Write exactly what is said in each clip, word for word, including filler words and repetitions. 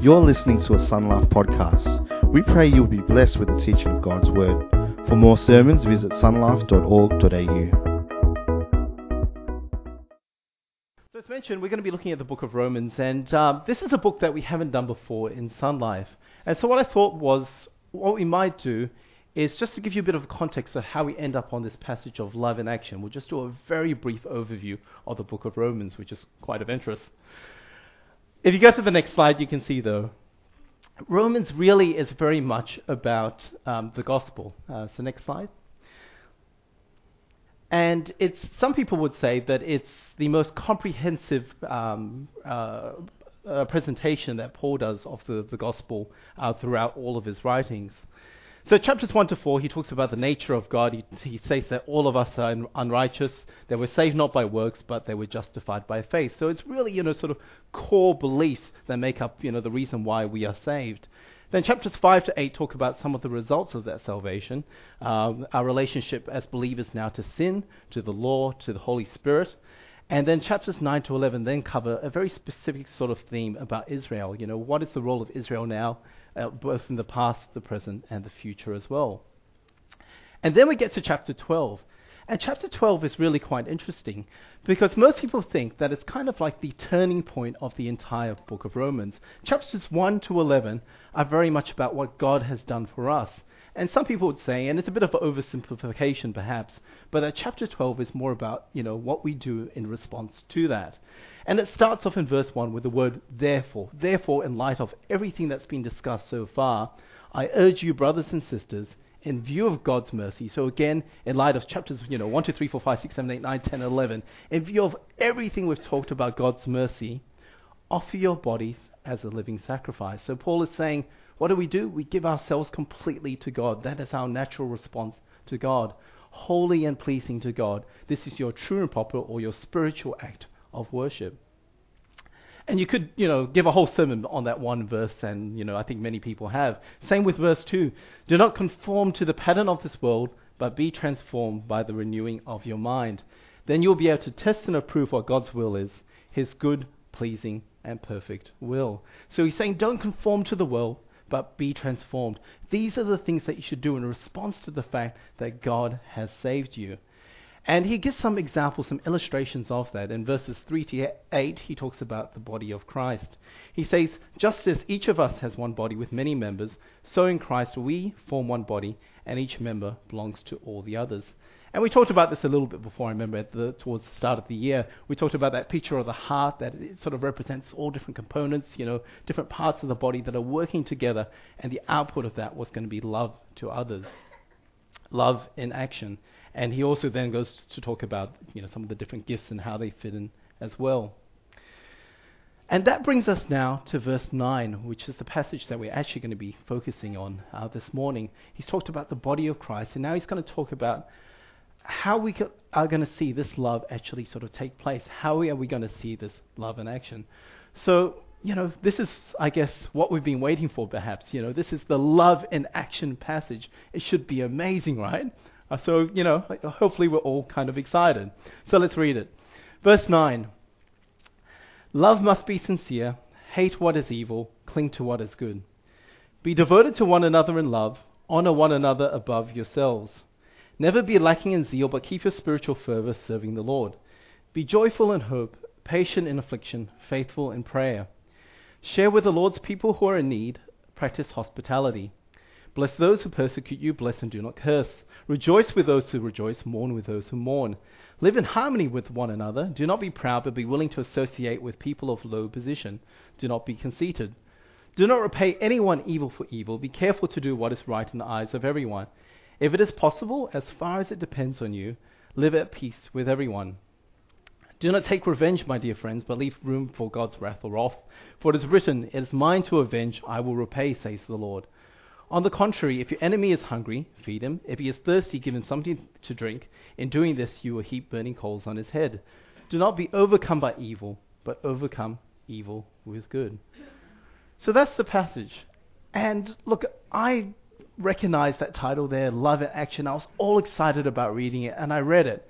You're listening to a Sun Life podcast. We pray you'll be blessed with the teaching of God's Word. For more sermons, visit sunlife dot org dot a u. So as mentioned, we're going to be looking at the book of Romans, and um, this is a book that we haven't done before in Sun Life. And so what I thought was, what we might do is just to give you a bit of context of how we end up on this passage of love in action. We'll just do a very brief overview of the book of Romans, which is quite of interest. If you go to the next slide, you can see, though, Romans really is very much about um, the gospel. Uh, so next slide. And it's some people would say that it's the most comprehensive um, uh, uh, presentation that Paul does of the, the gospel uh, throughout all of his writings. So chapters one to four, he talks about the nature of God. He, he says that all of us are un- unrighteous. They were saved not by works, but they were justified by faith. So it's really, you know, sort of core beliefs that make up, you know, the reason why we are saved. Then chapters five to eight talk about some of the results of that salvation, um, our relationship as believers now to sin, to the law, to the Holy Spirit. And then chapters nine to eleven then cover a very specific sort of theme about Israel. You know, what is the role of Israel now, uh, both in the past, the present, and the future as well. And then we get to chapter twelve. And chapter twelve is really quite interesting because most people think that it's kind of like the turning point of the entire book of Romans. Chapters one to eleven are very much about what God has done for us. And some people would say, and it's a bit of an oversimplification perhaps, but that chapter twelve is more about, you know, what we do in response to that. And it starts off in verse one with the word therefore. Therefore, in light of everything that's been discussed so far, I urge you, brothers and sisters, in view of God's mercy. So again, in light of chapters, you know, one, two, three, four, five, six, seven, eight, nine, ten, eleven, in view of everything we've talked about God's mercy, offer your bodies as a living sacrifice. So Paul is saying, what do we do? We give ourselves completely to God. That is our natural response to God. Holy and pleasing to God. This is your true and proper or your spiritual act of worship. And you could, you know, give a whole sermon on that one verse, and, you know, I think many people have. Same with verse two. Do not conform to the pattern of this world, but be transformed by the renewing of your mind. Then you'll be able to test and approve what God's will is, his good, pleasing, and perfect will. So he's saying don't conform to the world, but be transformed. These are the things that you should do in response to the fact that God has saved you. And he gives some examples, some illustrations of that. In verses three to eight, he talks about the body of Christ. He says, just as each of us has one body with many members, so in Christ we form one body, and each member belongs to all the others. And we talked about this a little bit before, I remember, at the, towards the start of the year. We talked about that picture of the heart, that it sort of represents all different components, you know, different parts of the body that are working together, and the output of that was going to be love to others. Love in action. And he also then goes to talk about, you know, some of the different gifts and how they fit in as well. And that brings us now to verse nine, which is the passage that we're actually going to be focusing on uh, this morning. He's talked about the body of Christ, and now he's going to talk about how we co- are going to see this love actually sort of take place. How are we going to see this love in action? So, you know, this is, I guess, what we've been waiting for perhaps. You know, this is the love in action passage. It should be amazing, right? Uh, so, you know, hopefully we're all kind of excited. So let's read it. Verse nine. Love must be sincere. Hate what is evil. Cling to what is good. Be devoted to one another in love. Honor one another above yourselves. Never be lacking in zeal, but keep your spiritual fervor serving the Lord. Be joyful in hope, patient in affliction, faithful in prayer. Share with the Lord's people who are in need. Practice hospitality. Bless those who persecute you. Bless and do not curse. Rejoice with those who rejoice. Mourn with those who mourn. Live in harmony with one another. Do not be proud, but be willing to associate with people of low position. Do not be conceited. Do not repay anyone evil for evil. Be careful to do what is right in the eyes of everyone. If it is possible, as far as it depends on you, live at peace with everyone. Do not take revenge, my dear friends, but leave room for God's wrath or wrath. For it is written, it is mine to avenge, I will repay, says the Lord. On the contrary, if your enemy is hungry, feed him. If he is thirsty, give him something to drink. In doing this, you will heap burning coals on his head. Do not be overcome by evil, but overcome evil with good. So that's the passage. And look, I recognize that title there, Love in Action. I was all excited about reading it, and I read it.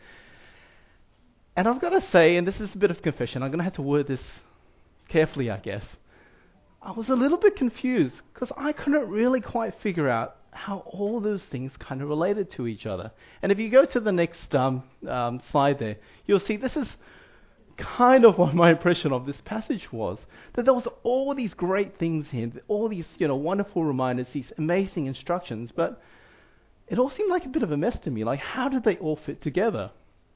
And I've got to say, and this is a bit of confession, I'm going to have to word this carefully, I guess. I was a little bit confused because I couldn't really quite figure out how all those things kind of related to each other. And if you go to the next um, um, slide there, you'll see this is kind of what my impression of this passage was, that there was all these great things here, all these, you know, wonderful reminders, these amazing instructions, but it all seemed like a bit of a mess to me. Like, how did they all fit together?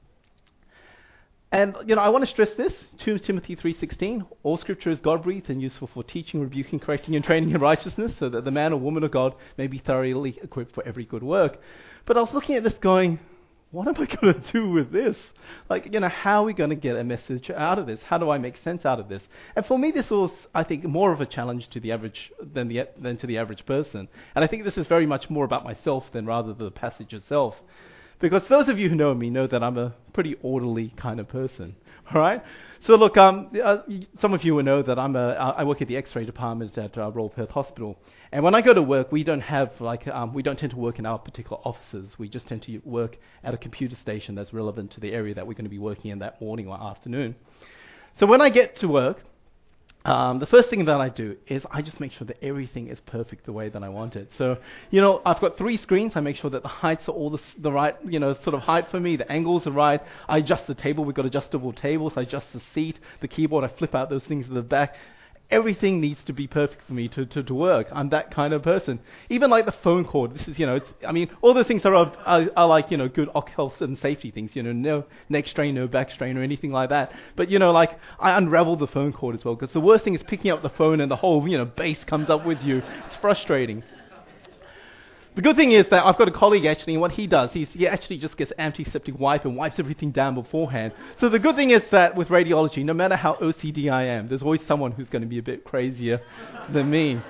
And, you know, I want to stress this, Second Timothy three sixteen, all scripture is God-breathed and useful for teaching, rebuking, correcting, and training in righteousness, so that the man or woman of God may be thoroughly equipped for every good work. But I was looking at this going, what am I going to do with this? Like, you know, how are we going to get a message out of this? How do I make sense out of this? And for me, this was, I think, more of a challenge to the average than the than to the average person. And I think this is very much more about myself than rather the passage itself. Because those of you who know me know that I'm a pretty orderly kind of person, all right? So look, um, uh, some of you will know that I'm a, I work at the X-ray department at uh, Royal Perth Hospital. And when I go to work, we don't have like, um, we don't tend to work in our particular offices. We just tend to work at a computer station that's relevant to the area that we're going to be working in that morning or afternoon. So when I get to work, Um, the first thing that I do is I just make sure that everything is perfect the way that I want it. So, you know, I've got three screens. I make sure that the heights are all the, the right, you know, sort of height for me. The angles are right. I adjust the table. We've got adjustable tables. I adjust the seat, the keyboard. I flip out those things at the back. Everything needs to be perfect for me to, to, to work. I'm that kind of person. Even like the phone cord. This is, you know, it's, I mean, all the things are, of, are, are like, you know, good health and safety things. You know, no neck strain, no back strain or anything like that. But, you know, like, I unravel the phone cord as well, because the worst thing is picking up the phone and the whole, you know, bass comes up with you. It's frustrating. The good thing is that I've got a colleague actually, and what he does, he's, he actually just gets antiseptic wipe and wipes everything down beforehand. So the good thing is that with radiology, no matter how O C D I am, there's always someone who's going to be a bit crazier than me.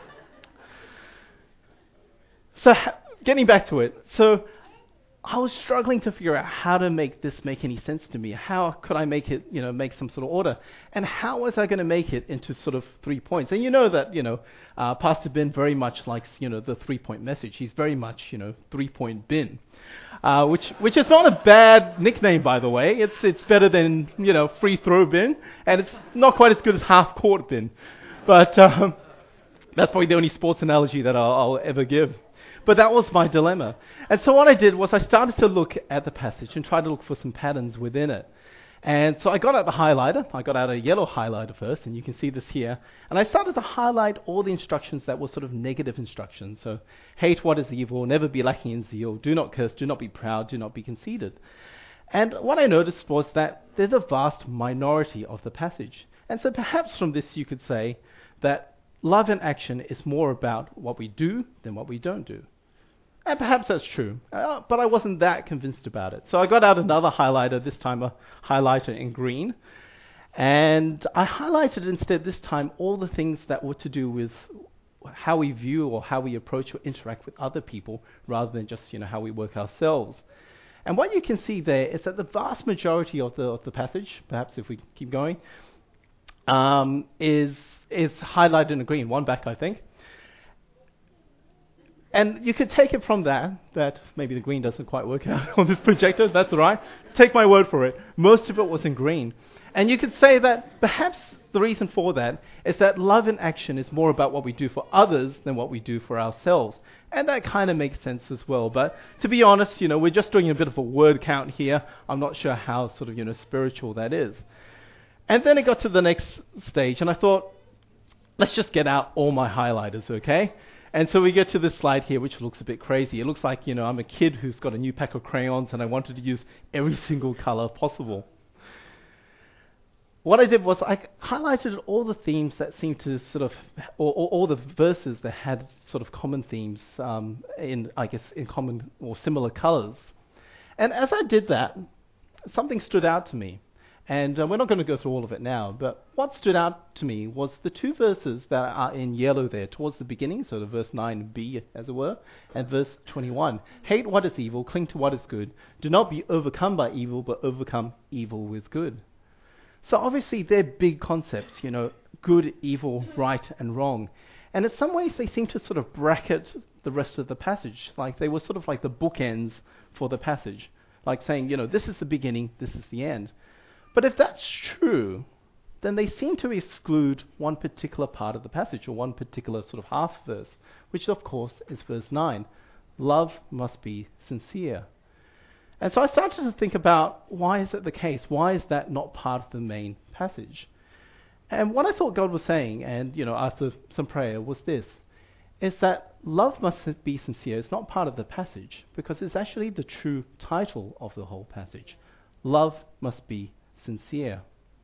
So ha- getting back to it, so I was struggling to figure out how to make this make any sense to me. How could I make it, you know, make some sort of order? And how was I going to make it into sort of three points? And you know that, you know, uh, Pastor Ben very much likes, you know, the three-point message. He's very much, you know, three-point bin, uh, which which is not a bad nickname, by the way. It's it's better than, you know, free throw bin, and it's not quite as good as half-court bin. But um, that's probably the only sports analogy that I'll, I'll ever give. But that was my dilemma. And so what I did was I started to look at the passage and try to look for some patterns within it. And so I got out the highlighter. I got out a yellow highlighter first, and you can see this here. And I started to highlight all the instructions that were sort of negative instructions. So, hate what is evil, never be lacking in zeal, do not curse, do not be proud, do not be conceited. And what I noticed was that they're the vast minority of the passage. And so perhaps from this you could say that love in action is more about what we do than what we don't do. And perhaps that's true, uh, but I wasn't that convinced about it. So I got out another highlighter, this time a highlighter in green, and I highlighted instead this time all the things that were to do with how we view or how we approach or interact with other people rather than just, you know, how we work ourselves. And what you can see there is that the vast majority of the, of the passage, perhaps if we keep going, um, is is highlighted in green, one back I think. And you could take it from that, that maybe the green doesn't quite work out on this projector, that's all right. Take my word for it. Most of it was in green. And you could say that perhaps the reason for that is that love in action is more about what we do for others than what we do for ourselves. And that kind of makes sense as well. But to be honest, you know, we're just doing a bit of a word count here. I'm not sure how sort of, you know, spiritual that is. And then it got to the next stage, and I thought, let's just get out all my highlighters, okay? And so we get to this slide here, which looks a bit crazy. It looks like, you know, I'm a kid who's got a new pack of crayons and I wanted to use every single color possible. What I did was I highlighted all the themes that seemed to sort of, or, or all the verses that had sort of common themes um, in, I guess, in common or similar colors. And as I did that, something stood out to me. And uh, we're not going to go through all of it now, but what stood out to me was the two verses that are in yellow there towards the beginning, so the verse nine b, as it were, and verse twenty-one. Hate what is evil, cling to what is good. Do not be overcome by evil, but overcome evil with good. So obviously they're big concepts, you know, good, evil, right, and wrong. And in some ways they seem to sort of bracket the rest of the passage, like they were sort of like the bookends for the passage, like saying, you know, this is the beginning, this is the end. But if that's true, then they seem to exclude one particular part of the passage, or one particular sort of half verse, which of course is verse nine. Love must be sincere. And so I started to think about, why is that the case? Why is that not part of the main passage? And what I thought God was saying, and you know, after some prayer, was this, is that love must be sincere. It's not part of the passage, because it's actually the true title of the whole passage. Love must be sincere.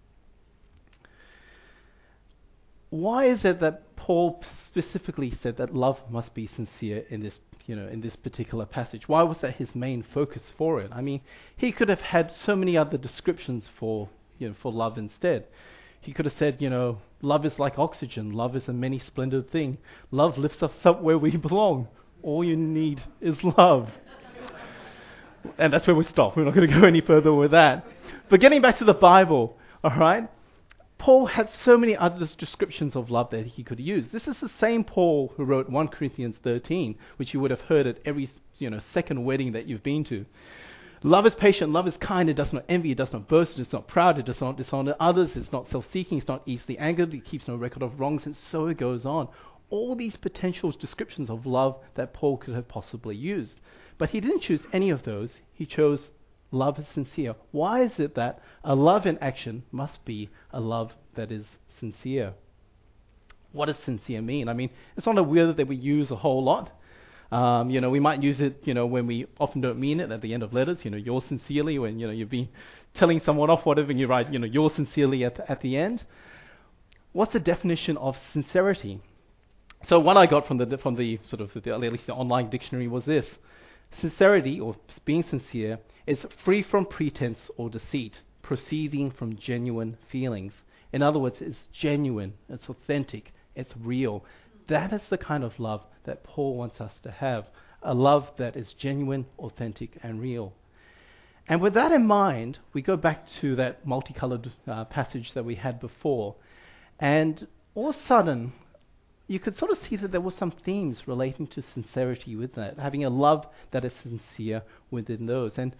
Why is it that Paul specifically said that love must be sincere in this, you know, in this particular passage? Why was that his main focus for it? I mean, he could have had so many other descriptions for, you know, for love instead. He could have said, you know, love is like oxygen. Love is a many splendid thing. Love lifts us up where we belong. All you need is love. And that's where we stop. We're not going to go any further with that. But getting back to the Bible, all right, Paul had so many other descriptions of love that he could use. This is the same Paul who wrote First Corinthians thirteen, which you would have heard at every, you know, second wedding that you've been to. Love is patient, love is kind, it does not envy, it does not boast, it is not proud, it does not dishonor others, it is not self-seeking, it is not easily angered, it keeps no record of wrongs, and so it goes on. All these potential descriptions of love that Paul could have possibly used. But he didn't choose any of those. He chose love is sincere. Why is it that a love in action must be a love that is sincere? What does sincere mean? I mean, it's not a word that we use a whole lot. Um, you know, we might use it, you know, when we often don't mean it at the end of letters. You know, yours sincerely, when, you know, you've been telling someone off, whatever, and you write, you know, yours sincerely at the, at the end. What's the definition of sincerity? So what I got from the from the sort of the, at least the online dictionary was this: sincerity, or being sincere, is free from pretense or deceit, proceeding from genuine feelings. In other words, it's genuine, it's authentic, it's real. That is the kind of love that Paul wants us to have, a love that is genuine, authentic, and real. And with that in mind, we go back to that multicolored uh, passage that we had before, and all of a sudden, you could sort of see that there were some themes relating to sincerity with that, having a love that is sincere within those. And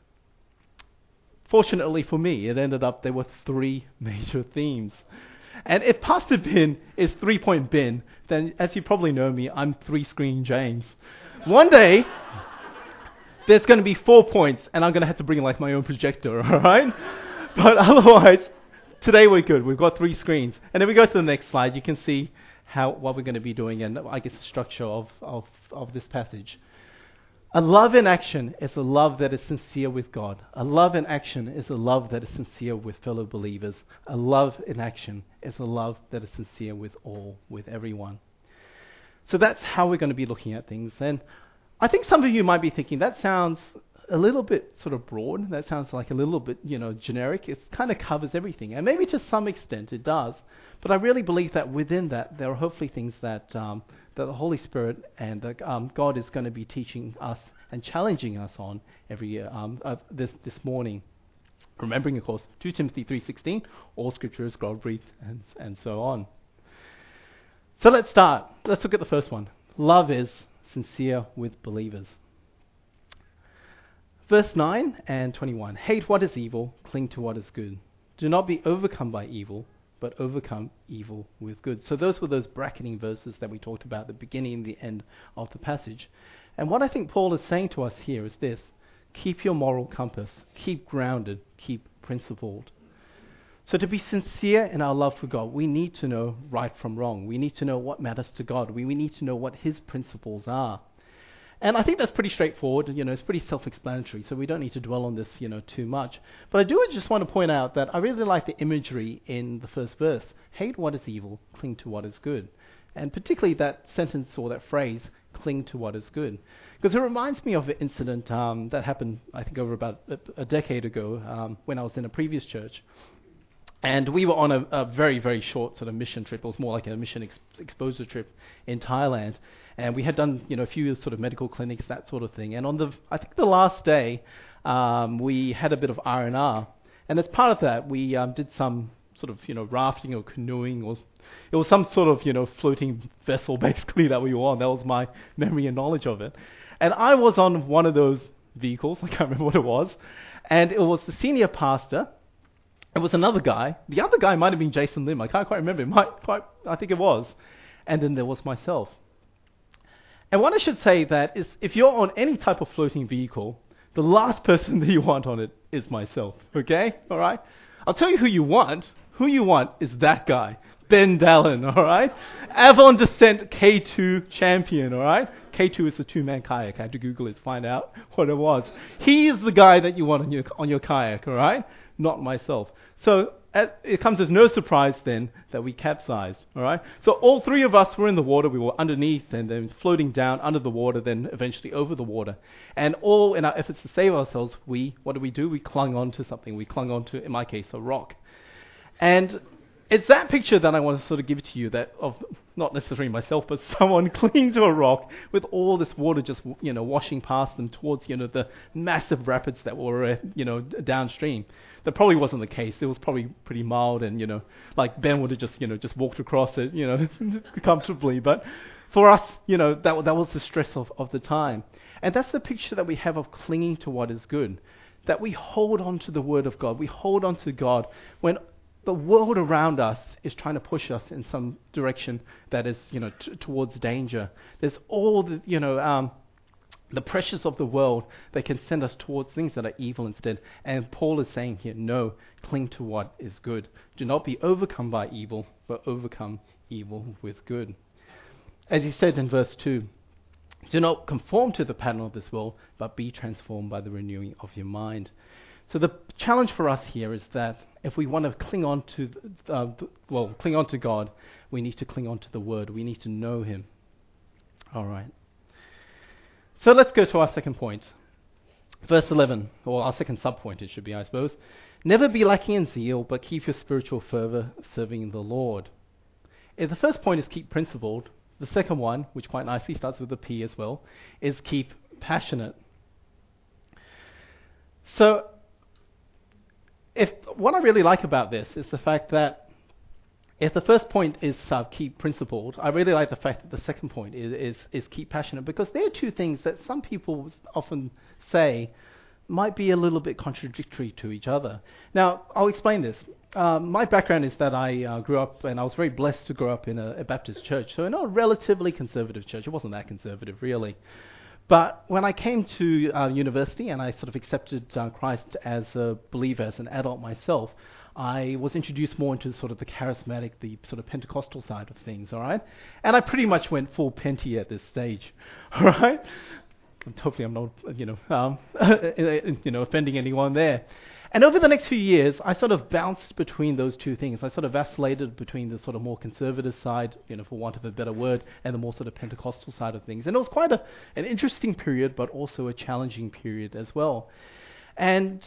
fortunately for me, it ended up there were three major themes. And if Pastor Ben is three-point Ben, then as you probably know me, I'm three-screen James. One day, there's going to be four points, and I'm going to have to bring like my own projector, all right? But otherwise, today we're good. We've got three screens. And if we go to the next slide, you can see how what we're going to be doing, and I guess the structure of, of, of this passage. A love in action is a love that is sincere with God. A love in action is a love that is sincere with fellow believers. A love in action is a love that is sincere with all, with everyone. So that's how we're going to be looking at things. And I think some of you might be thinking, that sounds a little bit sort of broad. That sounds like a little bit, you know, generic. It kind of covers everything. And maybe to some extent it does. But I really believe that within that, there are hopefully things that um, that the Holy Spirit and uh, um, God is going to be teaching us and challenging us on every year, um, uh, this this morning. Remembering, of course, Second Timothy three sixteen, all Scripture is God-breathed, and and so on. So let's start. Let's look at the first one. Love is sincere with believers. Verse nine and twenty-one. Hate what is evil, cling to what is good. Do not be overcome by evil, but overcome evil with good. So those were those bracketing verses that we talked about at the beginning and the end of the passage. And what I think Paul is saying to us here is this: keep your moral compass, keep grounded, keep principled. So to be sincere in our love for God, we need to know right from wrong. We need to know what matters to God. We, we need to know what His principles are. And I think that's pretty straightforward. You know, it's pretty self-explanatory, so we don't need to dwell on this, you know, too much. But I do just want to point out that I really like the imagery in the first verse. Hate what is evil, cling to what is good. And particularly that sentence or that phrase, cling to what is good. Because it reminds me of an incident um, that happened, I think, over about a, a decade ago um, when I was in a previous church. And we were on a, a very, very short sort of mission trip. It was more like a mission ex- exposure trip in Thailand. And we had done, you know, a few sort of medical clinics, that sort of thing. And on the, I think the last day, um, we had a bit of R and R. And as part of that, we um, did some sort of, you know, rafting or canoeing. Or it was some sort of, you know, floating vessel, basically, that we were on. That was my memory and knowledge of it. And I was on one of those vehicles. I can't remember what it was. And it was the senior pastor It was another guy. The other guy might have been Jason Lim. I can't quite remember. It might quite, I think it was. And then there was myself. And what I should say that is, if you're on any type of floating vehicle, the last person that you want on it is myself. Okay? All right? I'll tell you who you want. Who you want is that guy, Ben Dallin. All right? Avon Descent K two champion. All right? K two is the two-man kayak. I had to Google it to find out what it was. He is the guy that you want on your on your kayak. All right? Not myself. So uh, it comes as no surprise then that we capsized, all right? So all three of us were in the water. We were underneath and then floating down under the water, then eventually over the water. And all in our efforts to save ourselves, we, what did we do? We clung on to something. We clung on to, in my case, a rock. And it's that picture that I want to sort of give to you, that of not necessarily myself, but someone clinging to a rock with all this water just, you know, washing past them towards, you know, the massive rapids that were, uh, you know, d- downstream. That probably wasn't the case. It was probably pretty mild, and, you know, like Ben would have just, you know, just walked across it, you know, comfortably. But for us, you know, that that was the stress of, of the time. And that's the picture that we have of clinging to what is good. That we hold on to the Word of God. We hold on to God when the world around us is trying to push us in some direction that is, you know, t- towards danger. There's all the, you know, um, the pressures of the world that can send us towards things that are evil instead. And Paul is saying here, no, cling to what is good. Do not be overcome by evil, but overcome evil with good. As he said in verse two, do not conform to the pattern of this world, but be transformed by the renewing of your mind. So the challenge for us here is that if we want to cling on to, uh, well, cling on to God, we need to cling on to the Word. We need to know Him. All right. So let's go to our second point. Verse eleven, or our second sub-point it should be, I suppose. Never be lacking in zeal, but keep your spiritual fervor serving the Lord. If the first point is keep principled. The second one, which quite nicely starts with a P as well, is keep passionate. So, if what I really like about this is the fact that if the first point is uh, keep principled, I really like the fact that the second point is, is, is keep passionate, because there are two things that some people often say might be a little bit contradictory to each other. Now, I'll explain this. Um, my background is that I uh, grew up, and I was very blessed to grow up in a, a Baptist church, so in a relatively conservative church. It wasn't that conservative, really. But when I came to uh, university and I sort of accepted uh, Christ as a believer, as an adult myself, I was introduced more into sort of the charismatic, the sort of Pentecostal side of things, all right? And I pretty much went full Penty at this stage, all right? And hopefully I'm not, you know, um, you know, offending anyone there. And over the next few years, I sort of bounced between those two things. I sort of vacillated between the sort of more conservative side, you know, for want of a better word, and the more sort of Pentecostal side of things. And it was quite a, an interesting period, but also a challenging period as well. And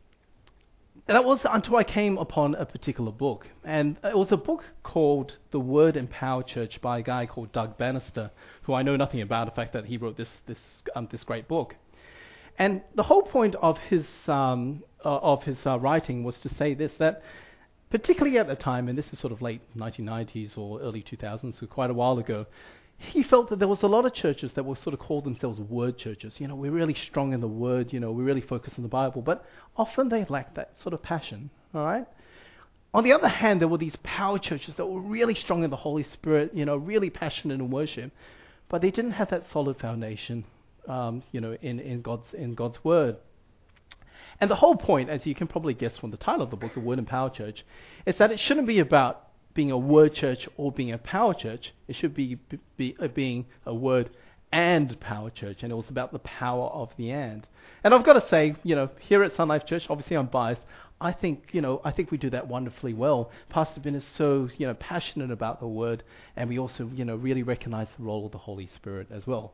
that was until I came upon a particular book. And it was a book called The Word and Power Church by a guy called Doug Bannister, who I know nothing about, the fact that he wrote this this um, this great book. And the whole point of his um, uh, of his uh, writing was to say this, that particularly at the time, and this is sort of late nineteen nineties or early two thousands, so quite a while ago, he felt that there was a lot of churches that were sort of called themselves word churches. You know, we're really strong in the word, you know, we really focus on the Bible, but often they lacked that sort of passion, all right? On the other hand, there were these power churches that were really strong in the Holy Spirit, you know, really passionate in worship, but they didn't have that solid foundation, um, you know, in, in God's in God's Word. And the whole point, as you can probably guess from the title of the book, The Word and Power Church, is that it shouldn't be about being a word church or being a power church. It should be, be, be uh, being a word and power church, and it was about the power of the and. And I've got to say, you know, here at Sun Life Church, obviously I'm biased, I think, you know, I think we do that wonderfully well. Pastor Ben is so, you know, passionate about the Word, and we also, you know, really recognize the role of the Holy Spirit as well.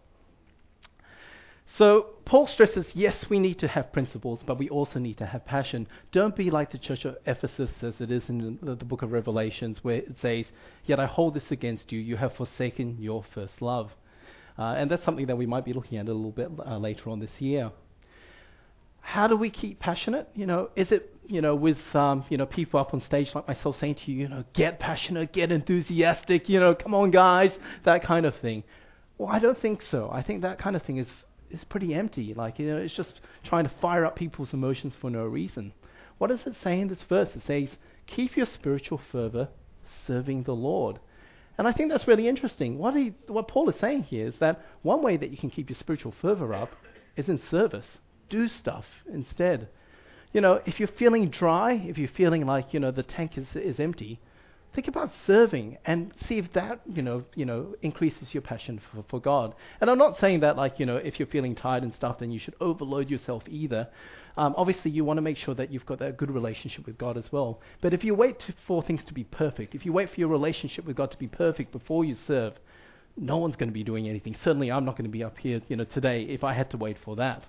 So Paul stresses, yes, we need to have principles, but we also need to have passion. Don't be like the church of Ephesus, as it is in the, the book of Revelations, where it says, yet I hold this against you, you have forsaken your first love. Uh, and that's something that we might be looking at a little bit uh, later on this year. How do we keep passionate? You know, is it, you know, with, um, you know, people up on stage like myself saying to you, you know, get passionate, get enthusiastic, you know, come on guys, that kind of thing. Well, I don't think so. I think that kind of thing is is pretty empty. Like, you know, it's just trying to fire up people's emotions for no reason. What does it say in this verse? It says, keep your spiritual fervor serving the Lord. And I think that's really interesting. What he, what Paul is saying here is that one way that you can keep your spiritual fervor up is in service. Do stuff instead. You know, if you're feeling dry, if you're feeling like, you know, the tank is, is empty, think about serving and see if that, you know, you know, increases your passion for, for God. And I'm not saying that, like, you know, if you're feeling tired and stuff, then you should overload yourself either. Um, obviously, you want to make sure that you've got that good relationship with God as well. But if you wait to, for things to be perfect, if you wait for your relationship with God to be perfect before you serve, no one's going to be doing anything. Certainly, I'm not going to be up here, you know, today if I had to wait for that.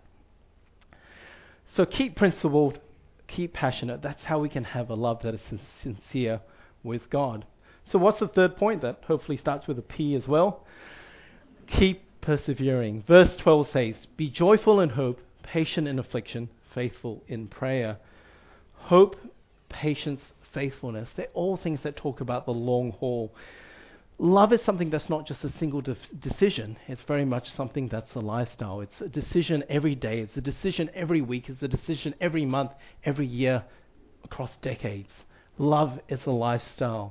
So keep principled, keep passionate. That's how we can have a love that is sin- sincere with God. So what's the third point that hopefully starts with a P as well? Keep persevering. Verse twelve says, be joyful in hope, patient in affliction, faithful in prayer. Hope, patience, faithfulness, they're all things that talk about the long haul. Love is something that's not just a single de- decision. It's very much something that's a lifestyle. It's a decision every day. It's a decision every week. It's a decision every month, every year, across decades. Love is a lifestyle.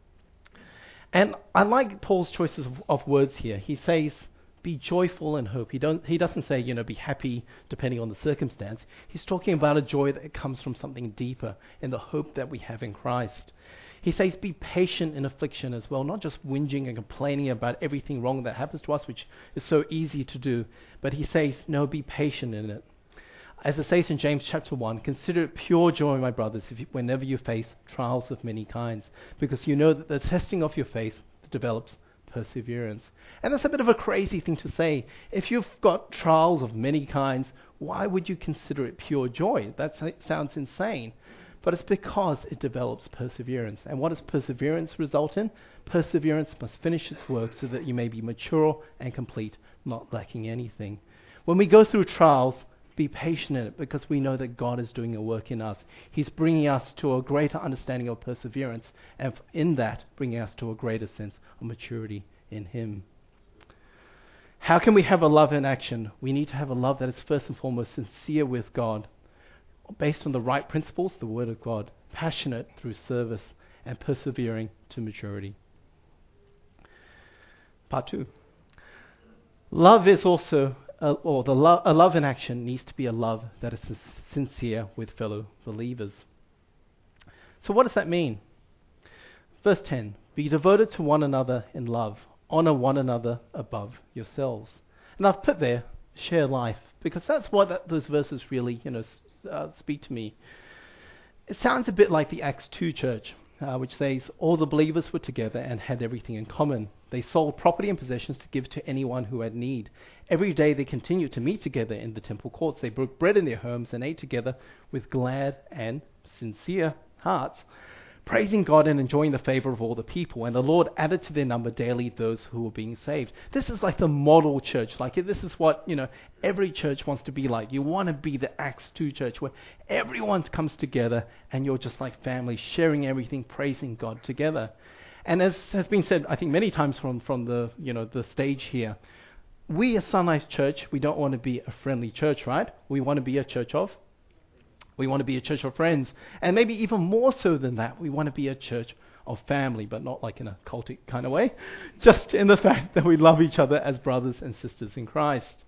And I like Paul's choices of, of words here. He says, be joyful in hope. He, don't, he doesn't say, you know, be happy depending on the circumstance. He's talking about a joy that comes from something deeper in the hope that we have in Christ. He says, be patient in affliction as well, not just whinging and complaining about everything wrong that happens to us, which is so easy to do. But he says, no, be patient in it. As it says in James chapter one, consider it pure joy, my brothers, if you, whenever you face trials of many kinds, because you know that the testing of your faith develops perseverance. And that's a bit of a crazy thing to say. If you've got trials of many kinds, why would you consider it pure joy? That sounds insane. But it's because it develops perseverance. And what does perseverance result in? Perseverance must finish its work so that you may be mature and complete, not lacking anything. When we go through trials, be patient in it, because we know that God is doing a work in us. He's bringing us to a greater understanding of perseverance, and in that, bringing us to a greater sense of maturity in Him. How can we have a love in action? We need to have a love that is first and foremost sincere with God, based on the right principles, the Word of God, passionate through service, and persevering to maturity. Part two. Love is also, uh, or the lo- a love in action needs to be a love that is sincere with fellow believers. So what does that mean? Verse ten, be devoted to one another in love. Honor one another above yourselves. And I've put there, share life, because that's what that, those verses really, you know, Uh, speak to me. It sounds a bit like the Acts two church, uh, which says all the believers were together and had everything in common. They sold property and possessions to give to anyone who had need. Every day they continued to meet together in the temple courts. They broke bread in their homes and ate together with glad and sincere hearts, praising God and enjoying the favor of all the people. And the Lord added to their number daily those who were being saved. This is like the model church. Like this is what, you know, every church wants to be like. You want to be the Acts two church where everyone comes together and you're just like family, sharing everything, praising God together. And as has been said, I think many times from, from the, you know, the stage here, we as Sunlight Church, we don't want to be a friendly church, right? We want to be a church of We want to be a church of friends. And maybe even more so than that, we want to be a church of family, but not like in a cultic kind of way. Just in the fact that we love each other as brothers and sisters in Christ.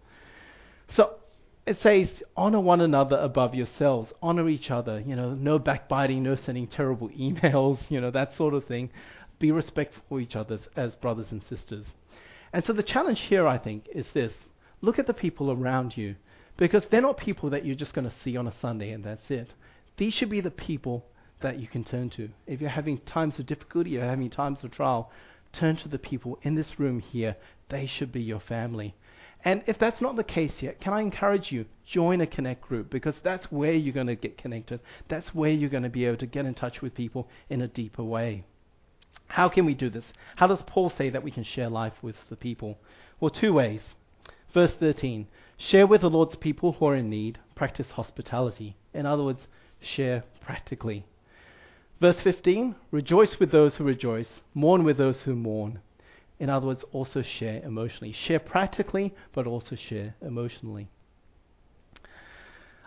So it says, honor one another above yourselves. Honor each other. You know, no backbiting, no sending terrible emails, you know, that sort of thing. Be respectful for each other as brothers and sisters. And so the challenge here, I think, is this. Look at the people around you. Because they're not people that you're just going to see on a Sunday and that's it. These should be the people that you can turn to. If you're having times of difficulty, you're having times of trial, turn to the people in this room here. They should be your family. And if that's not the case yet, can I encourage you, join a Connect group, because that's where you're going to get connected. That's where you're going to be able to get in touch with people in a deeper way. How can we do this? How does Paul say that we can share life with the people? Well, two ways. Verse thirteen, share with the Lord's people who are in need, practice hospitality. In other words, share practically. Verse fifteen, rejoice with those who rejoice, mourn with those who mourn. In other words, also share emotionally. Share practically, but also share emotionally.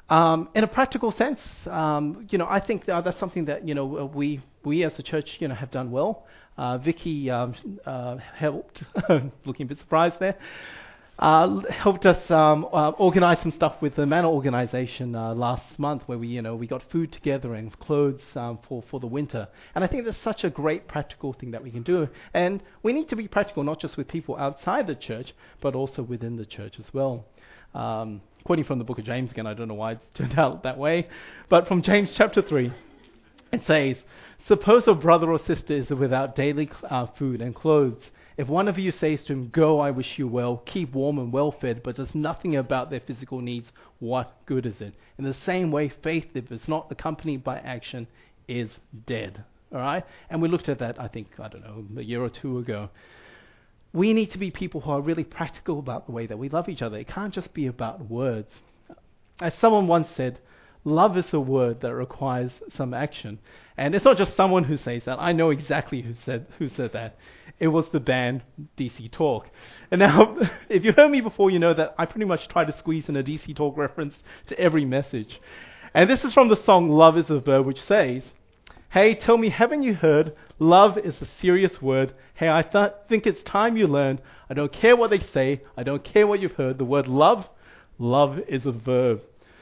Um, in a practical sense, um, you know, I think that that's something that, you know, we we as a church, you know, have done well. Uh, Vicky um, uh, helped, looking a bit surprised there, uh, helped us um, uh, organize some stuff with the Manor organization uh, last month, where we, you know, we got food together and clothes um, for for the winter. And I think that's such a great practical thing that we can do. And we need to be practical, not just with people outside the church, but also within the church as well. Um, quoting from the book of James again, I don't know why it turned out that way, but from James chapter three, it says, "Suppose a brother or sister is without daily uh, food and clothes. If one of you says to him, 'Go, I wish you well,' keep warm and well fed, but does nothing about their physical needs, what good is it? In the same way, faith, if it's not accompanied by action, is dead." All right? And we looked at that, I think, I don't know, a year or two ago. We need to be people who are really practical about the way that we love each other. It can't just be about words. As someone once said, love is a word that requires some action. And it's not just someone who says that. I know exactly who said who said that. It was the band D C Talk. And now, if you heard me before, you know that I pretty much try to squeeze in a D C Talk reference to every message. And this is from the song Love is a Verb, which says, "Hey, tell me, haven't you heard? Love is a serious word. Hey, I th- think it's time you learned. I don't care what they say. I don't care what you've heard. The word love, love is a verb."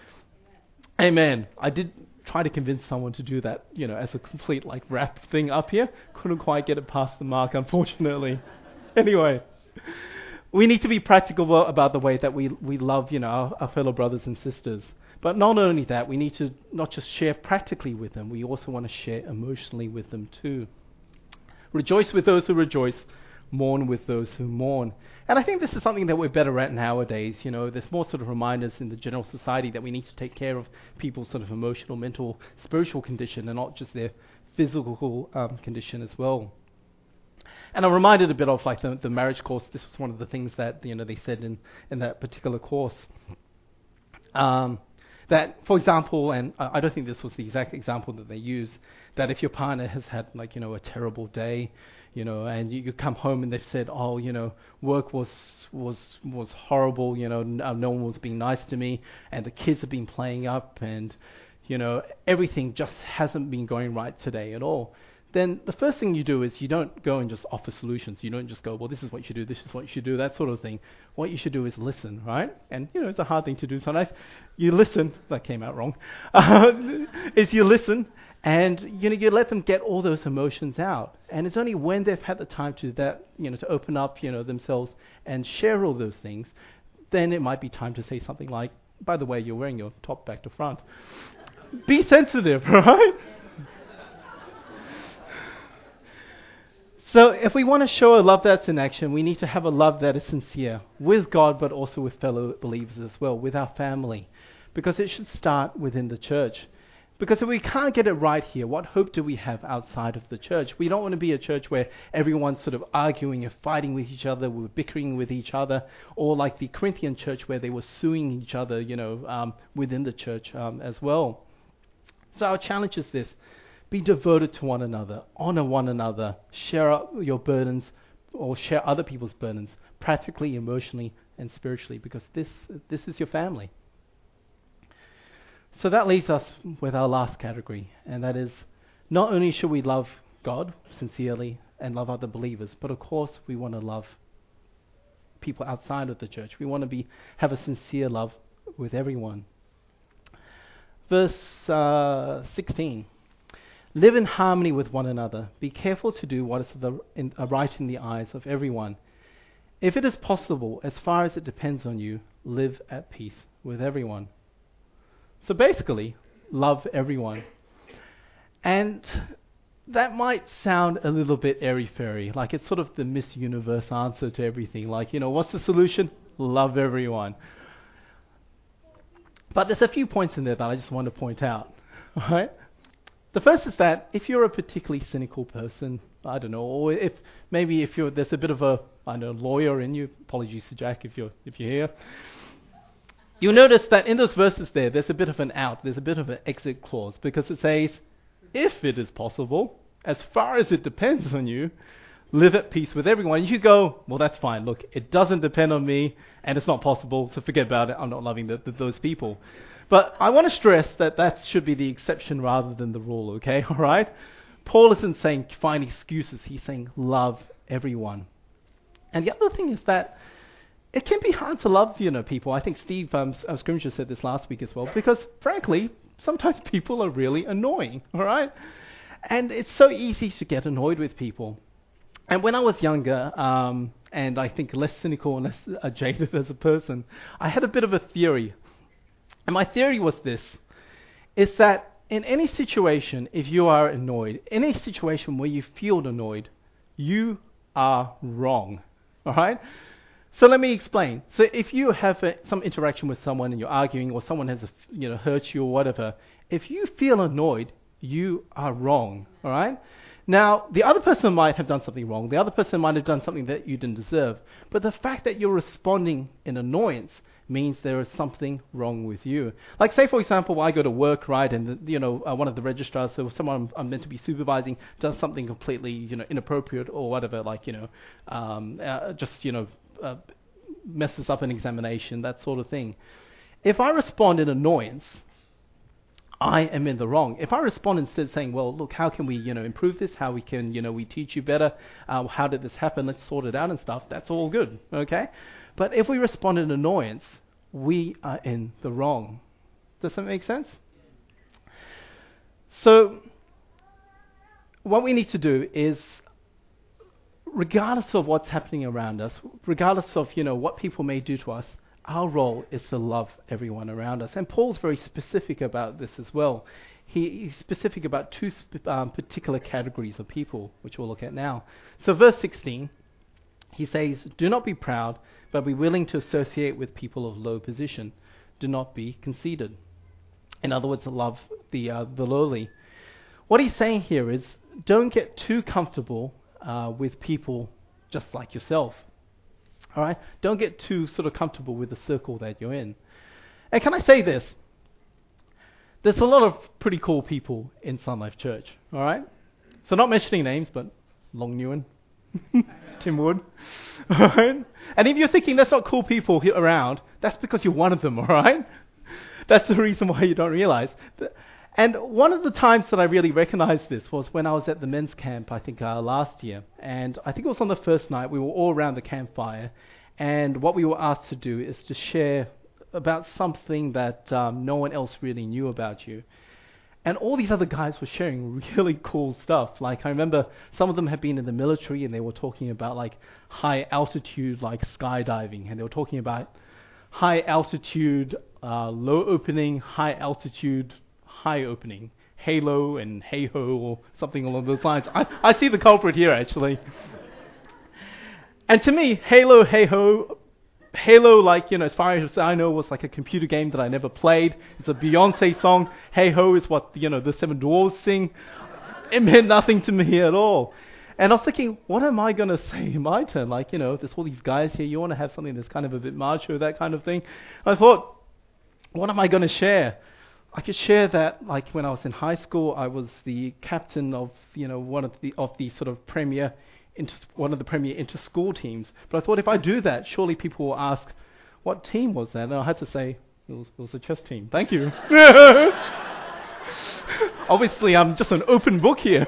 Amen. I did try to convince someone to do that, you know, as a complete like rap thing up here. Couldn't quite get it past the mark, unfortunately. Anyway, we need to be practical about the way that we, we love, you know, our, our fellow brothers and sisters. But not only that, we need to not just share practically with them, we also want to share emotionally with them too. Rejoice with those who rejoice, mourn with those who mourn. And I think this is something that we're better at nowadays. You know, there's more sort of reminders in the general society that we need to take care of people's sort of emotional, mental, spiritual condition and not just their physical um, condition as well. And I'm reminded a bit of like the, the marriage course. This was one of the things that, you know, they said in, in that particular course. Um, that, for example, and I don't think this was the exact example that they used, that if your partner has had like, you know, a terrible day, you know, and you, you come home and they've said, oh, you know, work was was was horrible, you know, n- uh, no one was being nice to me, and the kids have been playing up, and, you know, everything just hasn't been going right today at all. Then the first thing you do is you don't go and just offer solutions. You don't just go, well, this is what you should do, this is what you should do, that sort of thing. What you should do is listen, right? And, you know, it's a hard thing to do sometimes. You listen. That came out wrong. Uh, is you listen, and, you know, you let them get all those emotions out. And it's only when they've had the time to do that, you know, to open up, you know, themselves and share all those things, then it might be time to say something like, by the way, you're wearing your top back to front. Be sensitive, right? So if we want to show a love that's in action, we need to have a love that is sincere with God, but also with fellow believers as well, with our family, because it should start within the church. Because if we can't get it right here, what hope do we have outside of the church? We don't want to be a church where everyone's sort of arguing and fighting with each other, we're bickering with each other, or like the Corinthian church where they were suing each other, you know, um, within the church um, as well. So our challenge is this. Be devoted to one another, honor one another, share your burdens or share other people's burdens, practically, emotionally, and spiritually, because this this is your family. So that leaves us with our last category, and that is not only should we love God sincerely and love other believers, but of course we want to love people outside of the church. We want to be have a sincere love with everyone. Verse uh, sixteen. Live in harmony with one another. Be careful to do what is the, in, uh, right in the eyes of everyone. If it is possible, as far as it depends on you, live at peace with everyone. So basically, love everyone. And that might sound a little bit airy-fairy, like it's sort of the Miss Universe answer to everything. Like, you know, what's the solution? Love everyone. But there's a few points in there that I just want to point out. All right? The first is that if you're a particularly cynical person, I don't know, or if maybe if you're there's a bit of a I don't know lawyer in you. Apologies to Jack if you're if you're here. You'll notice that in those verses there, there's a bit of an out, there's a bit of an exit clause, because it says, if it is possible, as far as it depends on you, live at peace with everyone. You go, well, that's fine. Look, it doesn't depend on me, and it's not possible, so forget about it. I'm not loving the, the, those people. But I want to stress that that should be the exception rather than the rule, okay? All right? Paul isn't saying find excuses. He's saying love everyone. And the other thing is that it can be hard to love, you know, people. I think Steve um, uh, Scrimgeour said this last week as well, because frankly, sometimes people are really annoying, all right? And it's so easy to get annoyed with people. And when I was younger, um, and I think less cynical and less uh, jaded as a person, I had a bit of a theory. And my theory was this, is that in any situation, if you are annoyed, any situation where you feel annoyed, you are wrong, all right? So let me explain. So if you have a, some interaction with someone and you're arguing, or someone has, a, you know, hurt you or whatever, if you feel annoyed, you are wrong, all right? Now, the other person might have done something wrong. The other person might have done something that you didn't deserve. But the fact that you're responding in annoyance means there is something wrong with you. Like, say, for example, I go to work, right, and, the, you know, uh, one of the registrars, so someone I'm, I'm meant to be supervising, does something completely, you know, inappropriate or whatever, like, you know, um, uh, just, you know, uh, messes up an examination, that sort of thing. If I respond in annoyance, I am in the wrong. If I respond instead saying, well, look, how can we, you know, improve this? How we can, you know, we teach you better? Uh, how did this happen? Let's sort it out and stuff. That's all good, okay? But if we respond in annoyance, we are in the wrong. Does that make sense? So what we need to do is, regardless of what's happening around us, regardless of, you know, what people may do to us, our role is to love everyone around us. And Paul's very specific about this as well. He, he's specific about two sp- um, particular categories of people, which we'll look at now. So verse sixteen, he says, do not be proud, but be willing to associate with people of low position. Do not be conceited. In other words, love the uh, the lowly. What he's saying here is, don't get too comfortable uh, with people just like yourself. All right? Don't get too sort of comfortable with the circle that you're in. And can I say this? There's a lot of pretty cool people in Sun Life Church. All right? So not mentioning names, but Long Nguyen, Tim Wood. All right? And if you're thinking there's not cool people here around, that's because you're one of them. All right? That's the reason why you don't realize. And one of the times that I really recognized this was when I was at the men's camp, I think uh, last year. And I think it was on the first night, we were all around the campfire. And what we were asked to do is to share about something that um, no one else really knew about you. And all these other guys were sharing really cool stuff. Like, I remember some of them had been in the military and they were talking about like high altitude, like skydiving. And they were talking about high altitude, uh, low opening, high altitude, high opening, halo and hey-ho or something along those lines. I, I see the culprit here, actually. And to me, halo, hey-ho, Halo, like, you know, as far as I know, was like a computer game that I never played. It's a Beyonce song. Hey-ho is what, you know, the Seven Dwarves sing. It meant nothing to me at all. And I was thinking, what am I going to say in my turn? Like, you know, there's all these guys here. You want to have something that's kind of a bit macho, that kind of thing. I thought, what am I going to share? I could share that, like, when I was in high school, I was the captain of, you know, one of the of the sort of premier, inter, one of the premier inter-school teams. But I thought, if I do that, surely people will ask, what team was that? And I had to say, it was, it was a chess team. Thank you. Obviously, I'm just an open book here.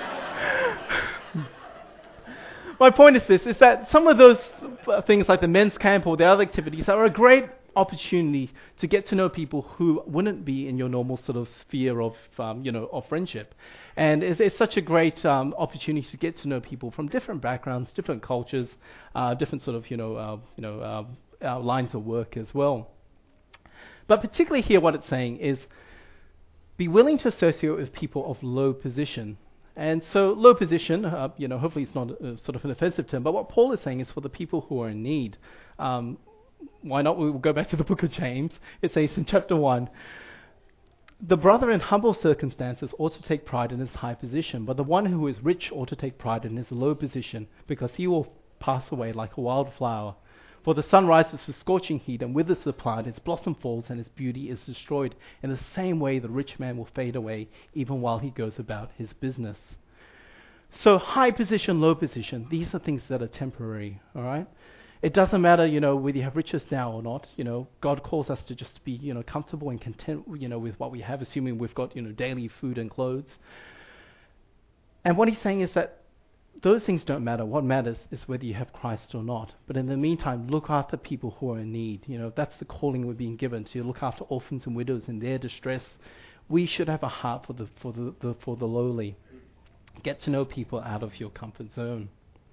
My point is this, is that some of those uh, things like the men's camp or the other activities are a great opportunity to get to know people who wouldn't be in your normal sort of sphere of, um, you know, of friendship. And it's, it's such a great um, opportunity to get to know people from different backgrounds, different cultures, uh, different sort of, you know, uh, you know, uh, uh, lines of work as well. But particularly here, what it's saying is, be willing to associate with people of low position. And so low position, uh, you know, hopefully it's not a, sort of an offensive term, but what Paul is saying is for the people who are in need. Um, why not? We'll go back to the book of James. It says in chapter one, the brother in humble circumstances ought to take pride in his high position, but the one who is rich ought to take pride in his low position, because he will pass away like a wild flower. For the sun rises with scorching heat and withers the plant, its blossom falls and its beauty is destroyed. In the same way, the rich man will fade away even while he goes about his business. So high position, low position, these are things that are temporary, all right? It doesn't matter, you know, whether you have riches now or not. You know, God calls us to just be, you know, comfortable and content, you know, with what we have, assuming we've got, you know, daily food and clothes. And what he's saying is that those things don't matter. What matters is whether you have Christ or not. But in the meantime, look after people who are in need. You know, that's the calling we're being given, to look after orphans and widows in their distress. We should have a heart for the for the, the for the lowly. Get to know people out of your comfort zone.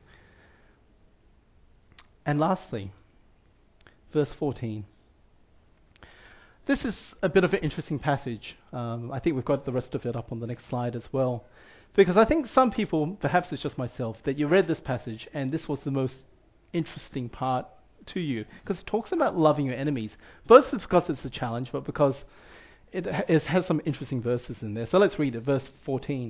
And lastly, verse fourteen. This is a bit of an interesting passage. Um, I think we've got the rest of it up on the next slide as well. Because I think some people, perhaps it's just myself, that you read this passage and this was the most interesting part to you. Because it talks about loving your enemies. Both because it's a challenge, but because it, ha- it has some interesting verses in there. So let's read it, verse fourteen.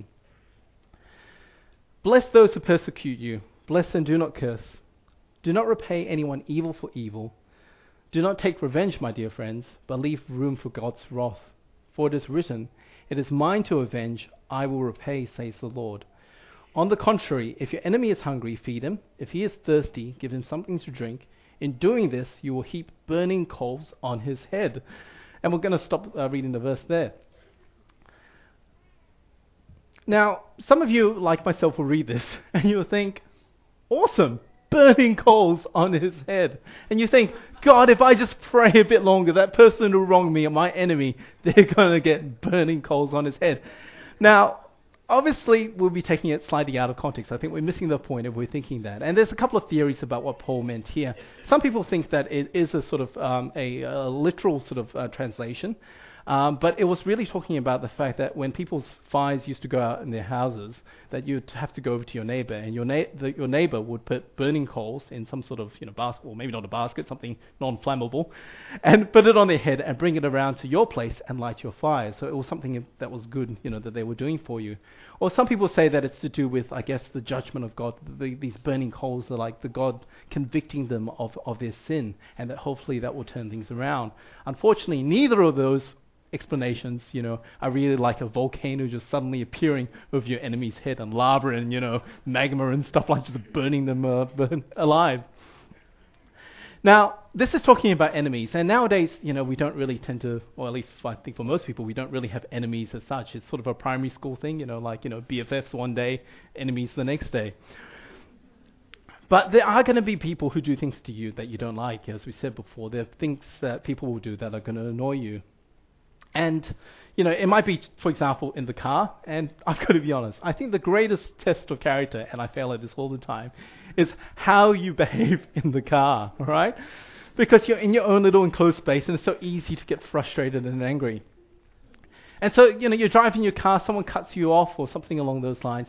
Bless those who persecute you. Bless and do not curse. Do not repay anyone evil for evil. Do not take revenge, my dear friends, but leave room for God's wrath. For it is written, "It is mine to avenge, I will repay, says the Lord." On the contrary, if your enemy is hungry, feed him. If he is thirsty, give him something to drink. In doing this, you will heap burning coals on his head. And we're going to stop uh, reading the verse there. Now, some of you, like myself, will read this and you'll think, awesome! Burning coals on his head. And you think, God, if I just pray a bit longer, that person who wronged me, my enemy, they're going to get burning coals on his head. Now, obviously, we'll be taking it slightly out of context. I think we're missing the point if we're thinking that. And there's a couple of theories about what Paul meant here. Some people think that it is a sort of um, a, a literal sort of uh, translation. Um, but it was really talking about the fact that when people's fires used to go out in their houses, that you'd have to go over to your neighbor, and your, na- the, your neighbor would put burning coals in some sort of, you know, basket, or maybe not a basket, something non-flammable, and put it on their head and bring it around to your place and light your fire. So it was something that was good, you know, that they were doing for you. Or some people say that it's to do with, I guess, the judgment of God. The, these burning coals are like the God convicting them of, of their sin, and that hopefully that will turn things around. Unfortunately, neither of those explanations, you know, are really like a volcano just suddenly appearing over your enemy's head, and lava and, you know, magma and stuff like just burning them uh, burn alive. Now, this is talking about enemies, and nowadays, you know, we don't really tend to, or at least I think for most people, we don't really have enemies as such. It's sort of a primary school thing, you know, like, you know, B F Fs one day, enemies the next day. But there are going to be people who do things to you that you don't like. As we said before, there are things that people will do that are going to annoy you. And, you know, it might be, for example, in the car. And I've got to be honest, I think the greatest test of character, and I fail at this all the time, is how you behave in the car, all right? Because you're in your own little enclosed space, and it's so easy to get frustrated and angry. And so, you know, you're driving your car, someone cuts you off or something along those lines.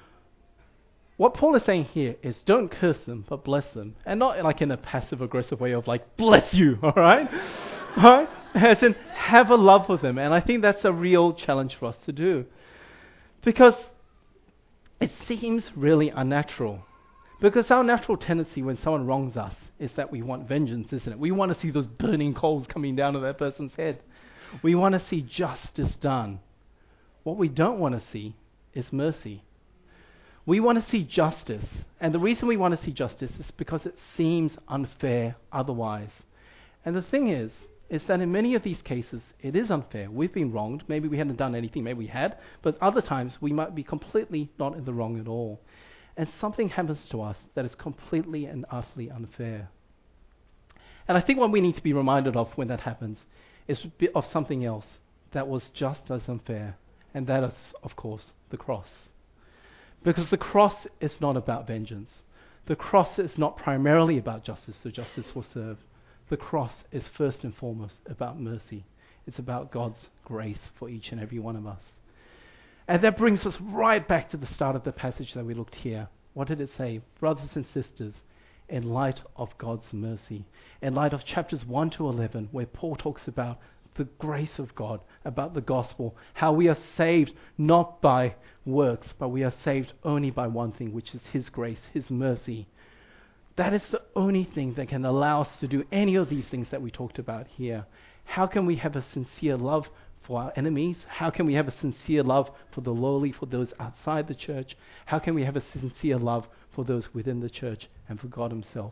What Paul is saying here is don't curse them, but bless them. And not like in a passive-aggressive way of like, bless you, all right? All right? As in, have a love for them. And I think that's a real challenge for us to do. Because it seems really unnatural. Because our natural tendency when someone wrongs us is that we want vengeance, isn't it? We want to see those burning coals coming down on that person's head. We want to see justice done. What we don't want to see is mercy. We want to see justice. And the reason we want to see justice is because it seems unfair otherwise. And the thing is, is that in many of these cases, it is unfair. We've been wronged. Maybe we hadn't done anything. Maybe we had. But other times, we might be completely not in the wrong at all. And something happens to us that is completely and utterly unfair. And I think what we need to be reminded of when that happens is of something else that was just as unfair. And that is, of course, the cross. Because the cross is not about vengeance. The cross is not primarily about justice, so justice will serve. The cross is first and foremost about mercy. It's about God's grace for each and every one of us. And that brings us right back to the start of the passage that we looked here. What did it say? Brothers and sisters, in light of God's mercy, in light of chapters one to eleven, where Paul talks about the grace of God, about the gospel, how we are saved not by works, but we are saved only by one thing, which is His grace, His mercy. That is the only thing that can allow us to do any of these things that we talked about here. How can we have a sincere love for our enemies? How can we have a sincere love for the lowly, for those outside the church? How can we have a sincere love for those within the church and for God Himself?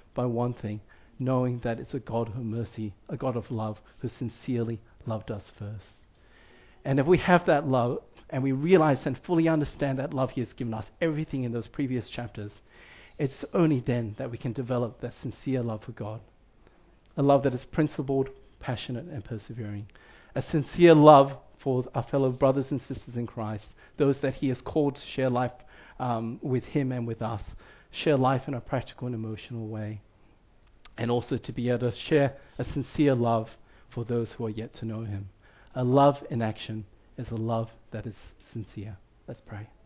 by one thing, knowing that it's a God of mercy, a God of love, who sincerely loved us first. And if we have that love, and we realize and fully understand that love He has given us, everything in those previous chapters, it's only then that we can develop that sincere love for God. A love that is principled, passionate, and persevering. A sincere love for our fellow brothers and sisters in Christ, those that He has called to share life um, with Him and with us, share life in a practical and emotional way. And also to be able to share a sincere love for those who are yet to know Him. A love in action is a love that is sincere. Let's pray.